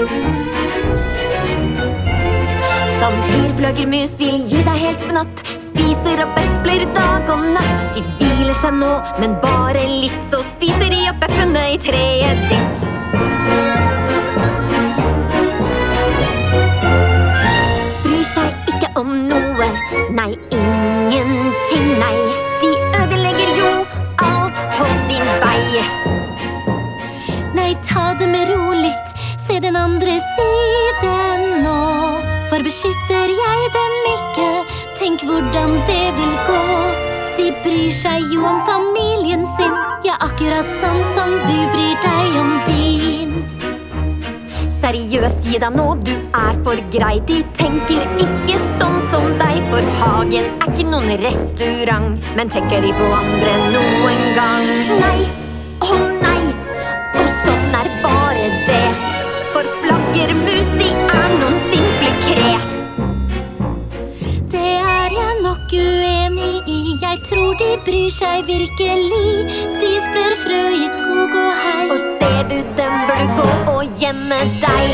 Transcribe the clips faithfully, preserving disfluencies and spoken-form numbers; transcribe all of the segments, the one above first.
Vampyrfløgermus vil gi deg helt for natt, spiser opp epler dag og natt. De hviler seg nå, men bare litt, så spiser de opp eplene i treet ditt. Bryr seg ikke om noe, nei, ingenting, nei. De ødelegger jo alt på sin vei. Nei, ta det med ro litt, se den andre siden nå. For beskytter jeg dem ikke, tenk hvordan det vil gå. De bryr seg jo om familien sin, ja, akkurat sånn som du bryr deg om din. Seriøst, gi deg nå, du er for grei. De tenker ikke sånn som deg, for hagen er ikke noen restaurant. Men tenker de på andre noen gang? Nei, å nei, og sånn er bare det. For flaggermus, de er noen simple kre. Det er jeg nok uenig i, jeg tror de bryr seg virkelig. De sprer frø i skog og hei, og ser du dem bør du gå og gjemme deg.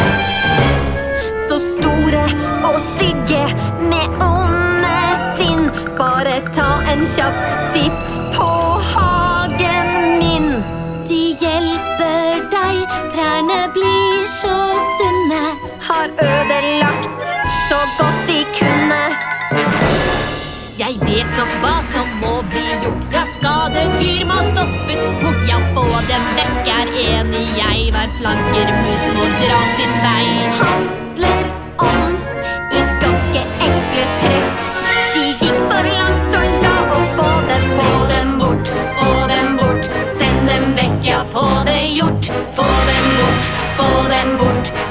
Så store og stygge med onde sinn, bare ta en kjapp titt på hagen min. De hjelper deg, trærne blir så sunne, har ødelagt så godt de kunne. Jeg vet nok hva som må bli gjort, ja, skadedyr må stoppes fort. Ja, få dem vekk er enig jeg, hver flaggermus må dra sin vei. Handler om i ganske enkle trekk. De gikk for langt, så la oss få dem Få dem bort, få dem bort, send dem vekk, ja, få det gjort. Få dem bort, få dem bort,